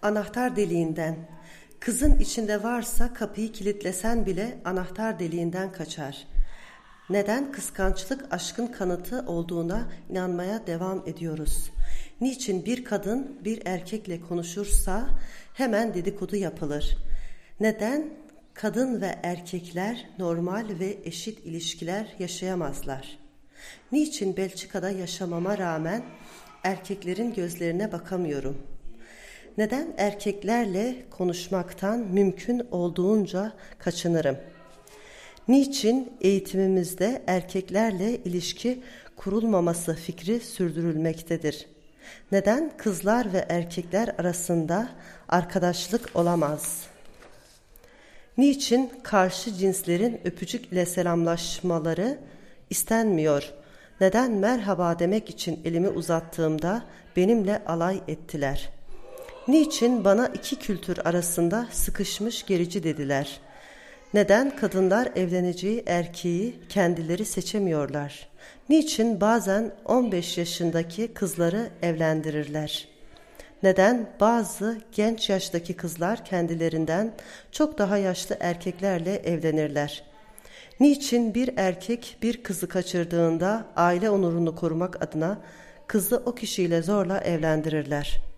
anahtar deliğinden. Kızın içinde varsa kapıyı kilitlesen bile anahtar deliğinden kaçar. Neden kıskançlık aşkın kanıtı olduğuna inanmaya devam ediyoruz? Niçin bir kadın bir erkekle konuşursa hemen dedikodu yapılır? Neden kadın ve erkekler normal ve eşit ilişkiler yaşayamazlar? Niçin Belçika'da yaşamama rağmen erkeklerin gözlerine bakamıyorum? Neden erkeklerle konuşmaktan mümkün olduğunca kaçınırım? Niçin eğitimimizde erkeklerle ilişki kurulmaması fikri sürdürülmektedir? Neden kızlar ve erkekler arasında arkadaşlık olamaz? Niçin karşı cinslerin öpücük ile selamlaşmaları istenmiyor? Neden merhaba demek için elimi uzattığımda benimle alay ettiler? Niçin bana iki kültür arasında sıkışmış gerici dediler? Neden kadınlar evleneceği erkeği kendileri seçemiyorlar? Niçin bazen 15 yaşındaki kızları evlendirirler? Neden bazı genç yaştaki kızlar kendilerinden çok daha yaşlı erkeklerle evlenirler? Niçin bir erkek bir kızı kaçırdığında aile onurunu korumak adına kızı o kişiyle zorla evlendirirler?